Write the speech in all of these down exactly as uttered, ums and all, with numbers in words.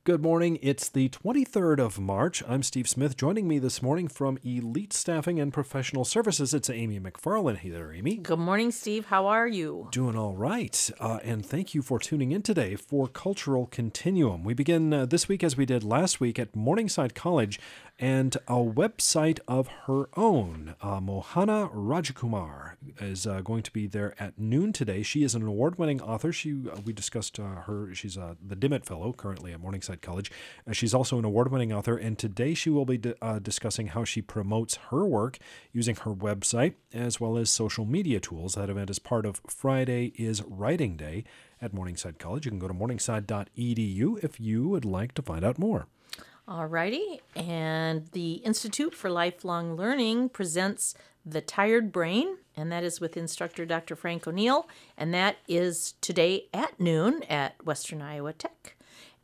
Good morning. It's the twenty-third of March. I'm Steve Smith. Joining me this morning from Elite Staffing and Professional Services, it's Amy McFarland. Hey there, Amy. Good morning, Steve. How are you? Doing all right. Uh, and thank you for tuning in today for Cultural Continuum. We begin uh, this week, as we did last week, at Morningside College and a website of her own. Uh, Mohana Rajakumar is uh, going to be there at noon today. She is an award-winning author. She uh, We discussed uh, her. She's uh, the Dimmitt Fellow currently at Morningside College. Uh, she's also an award-winning author, and today she will be di- uh, discussing how she promotes her work using her website as well as social media tools. That event is part of Friday is Writing Day at Morningside College. You can go to morningside dot e d u if you would like to find out more. All righty. And the Institute for Lifelong Learning presents The Tired Brain, and that is with instructor Doctor Frank O'Neill, and that is today at noon at Western Iowa Tech.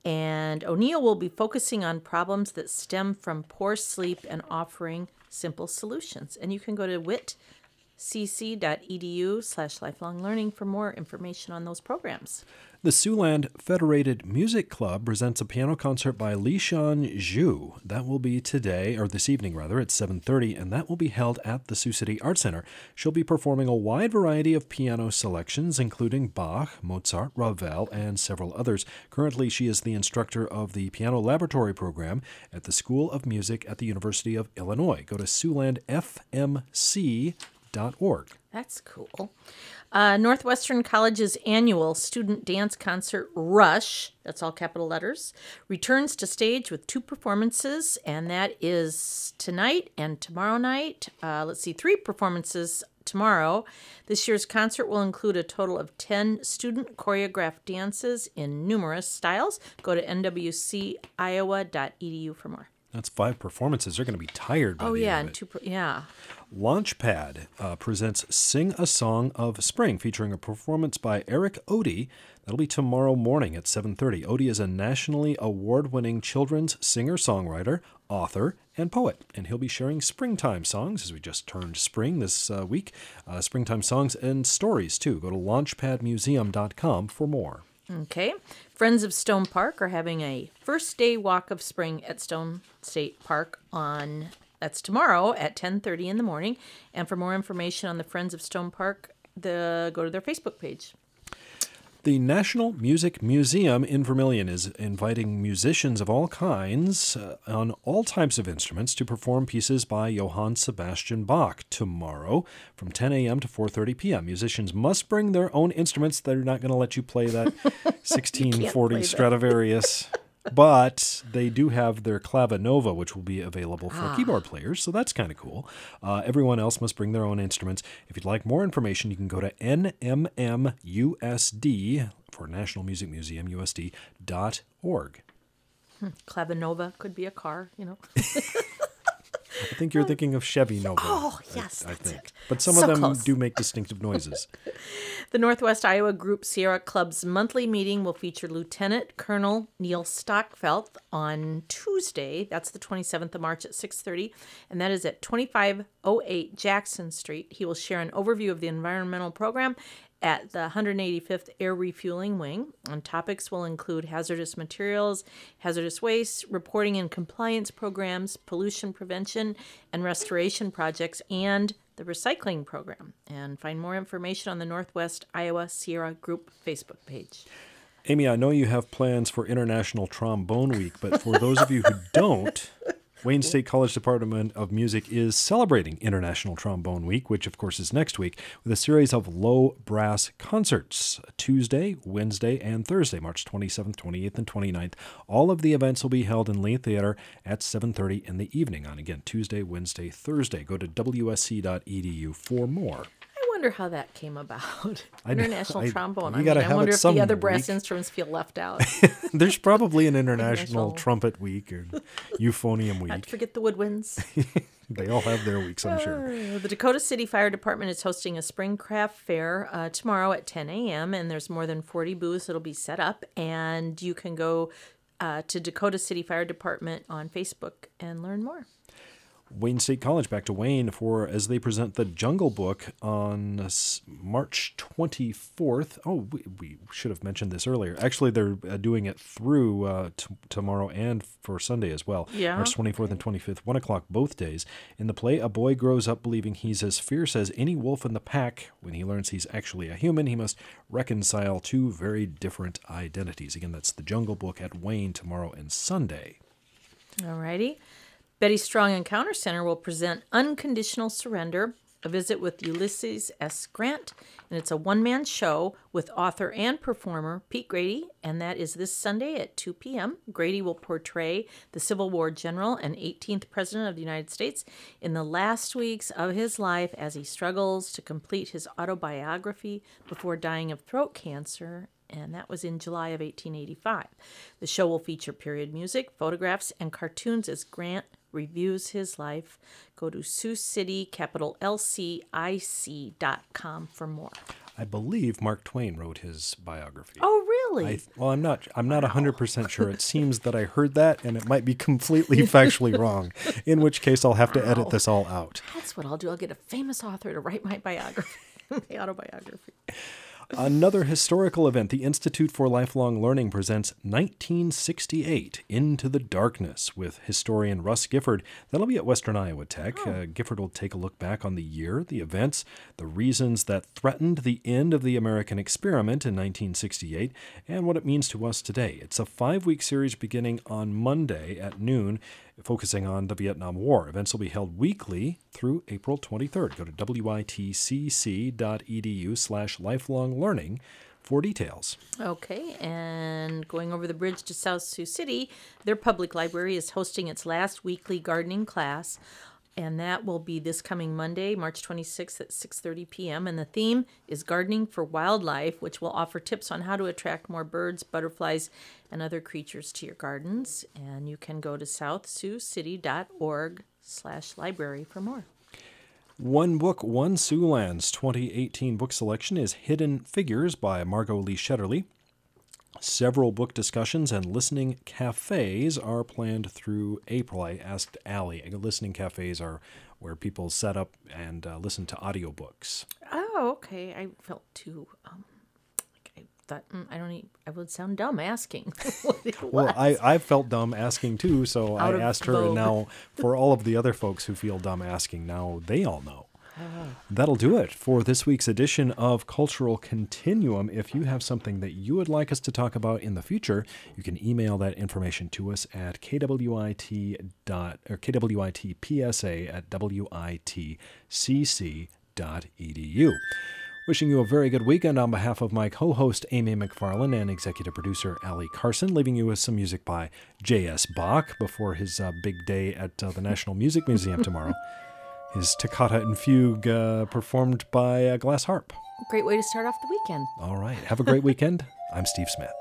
And O'Neill will be focusing on problems that stem from poor sleep and offering simple solutions. And you can go to wit c c dot e d u slash lifelong learning for more information on those programs. The Siouxland Federated Music Club presents a piano concert by Lishan Zhu. That will be today, or this evening rather, at seven thirty, and that will be held at the Sioux City Art Center. She'll be performing a wide variety of piano selections, including Bach, Mozart, Ravel, and several others. Currently, she is the instructor of the Piano Laboratory Program at the School of Music at the University of Illinois. Go to siouxland f m c dot org. That's cool. Uh, Northwestern College's annual student dance concert, Rush, that's all capital letters, returns to stage with two performances, and that is tonight and tomorrow night. Uh, let's see, three performances tomorrow. This year's concert will include a total of ten student choreographed dances in numerous styles. Go to n w c iowa dot e d u for more. That's five performances. They're going to be tired by Oh, the yeah, end and of it. two, per- yeah. Launchpad uh, presents Sing a Song of Spring, featuring a performance by Eric Odie. That'll be tomorrow morning at seven thirty. Odie is a nationally award-winning children's singer-songwriter, author, and poet, and he'll be sharing springtime songs, as we just turned spring this uh, week, uh, springtime songs and stories, too. Go to launchpad museum dot com for more. Okay. Friends of Stone Park are having a first day walk of spring at Stone State Park on, that's tomorrow at ten thirty in the morning. And for more information on the Friends of Stone Park, the go to their Facebook page. The National Music Museum in Vermilion is inviting musicians of all kinds uh, on all types of instruments to perform pieces by Johann Sebastian Bach tomorrow from ten a.m. to four thirty p.m. Musicians must bring their own instruments. They're not going to let you play that sixteen forty play that. Stradivarius. But they do have their Clavinova, which will be available for Ah. keyboard players, so that's kind of cool. Uh, everyone else must bring their own instruments. If you'd like more information, you can go to N M M U S D, for National Music Museum, U S D dot org. Clavinova could be a car, you know. I think you're thinking of Chevy Nova. Oh, yes, I, I that's think. it. But some So of them close. do make distinctive noises. The Northwest Iowa Group Sierra Club's monthly meeting will feature Lieutenant Colonel Neil Stockfelt on Tuesday. That's the twenty-seventh of March at six thirty, and that is at twenty-five oh eight Jackson Street. He will share an overview of the environmental program at the one hundred eighty-fifth Air Refueling Wing. And topics will include hazardous materials, hazardous waste, reporting and compliance programs, pollution prevention and restoration projects, and the recycling program. And find more information on the Northwest Iowa Sierra Group Facebook page. Amy, I know you have plans for International Trombone Week, but for those of you who don't, Wayne State College Department of Music is celebrating International Trombone Week, which of course is next week, with a series of low brass concerts, Tuesday, Wednesday, and Thursday, March twenty-seventh, twenty-eighth, and twenty-ninth. All of the events will be held in Lee Theater at seven thirty in the evening on, again, Tuesday, Wednesday, Thursday. Go to w s c dot e d u for more. I wonder how that came about. I know. International I- trombone. you I mean, gotta I have wonder it if some the other brass week. instruments feel left out. There's probably an International International- Trumpet Week or Euphonium Not Week. to forget the woodwinds. They all have their weeks, I'm sure. Uh, The Dakota City Fire Department is hosting a spring craft fair uh, tomorrow at ten a.m. and there's more than forty booths that'll be set up, and you can go uh, to Dakota City Fire Department on Facebook and learn more. Wayne State College, back to Wayne, for as they present the Jungle Book on s- March twenty-fourth. Oh, we, we should have mentioned this earlier. Actually, they're uh, doing it through uh, t- tomorrow and for Sunday as well. Yeah, March twenty-fourth okay. and twenty-fifth, one o'clock both days. In the play, a boy grows up believing he's as fierce as any wolf in the pack. When he learns he's actually a human, he must reconcile two very different identities. Again, that's the Jungle Book at Wayne tomorrow and Sunday. Alrighty. Betty Strong Encounter Center will present Unconditional Surrender, a visit with Ulysses S. Grant, and it's a one-man show with author and performer Pete Grady, and that is this Sunday at two p.m. Grady will portray the Civil War general and eighteenth President of the United States in the last weeks of his life as he struggles to complete his autobiography before dying of throat cancer, and that was in July of eighteen eighty-five. The show will feature period music, photographs, and cartoons as Grant reviews his life. Go to Sioux City, capital L C I C dot com for more. I believe Mark Twain wrote his biography. Oh, really? I, well, I'm not. I'm not one hundred percent sure. It seems that I heard that, and it might be completely factually wrong. In which case, I'll have to edit Wow. this all out. That's what I'll do. I'll get a famous author to write my biography, my autobiography. Another historical event. The Institute for Lifelong Learning presents nineteen sixty-eight Into the Darkness with historian Russ Gifford. That'll be at Western Iowa Tech. Oh. Uh, Gifford will take a look back on the year, the events, the reasons that threatened the end of the American experiment in nineteen sixty-eight, and what it means to us today. It's a five-week series beginning on Monday at noon, focusing on the Vietnam War. Events will be held weekly through April twenty-third. Go to W I T C C dot E D U slash lifelong learning for details. Okay, and going over the bridge to South Sioux City, their public library is hosting its last weekly gardening class, and that will be this coming Monday, March twenty-sixth at six thirty p.m. And the theme is Gardening for Wildlife, which will offer tips on how to attract more birds, butterflies, and other creatures to your gardens. And you can go to south sioux city dot org slash library for more. One Book, One Siouxlands twenty eighteen book selection is Hidden Figures by Margot Lee Shetterly. Several book discussions and listening cafes are planned through April. I asked Allie. Listening cafes are where people set up and uh, listen to audiobooks. Oh, okay. I felt too. Um, like I thought mm, I don't. Need, I would sound dumb asking. what it Well, was. I, I felt dumb asking too, so Out I of asked her, vogue. and now for all of the other folks who feel dumb asking, now they all know. That'll do it for this week's edition of Cultural Continuum. If you have something that you would like us to talk about in the future, you can email that information to us at kwit dot or kwitpsa at witcc dot edu. Wishing you a very good weekend on behalf of my co-host Amy McFarlane and executive producer Allie Carson, leaving you with some music by J S. Bach before his uh, big day at uh, the National Music Museum tomorrow. His toccata and fugue uh, performed by a glass harp. Great way to start off the weekend. All right. Have a great weekend. I'm Steve Smith.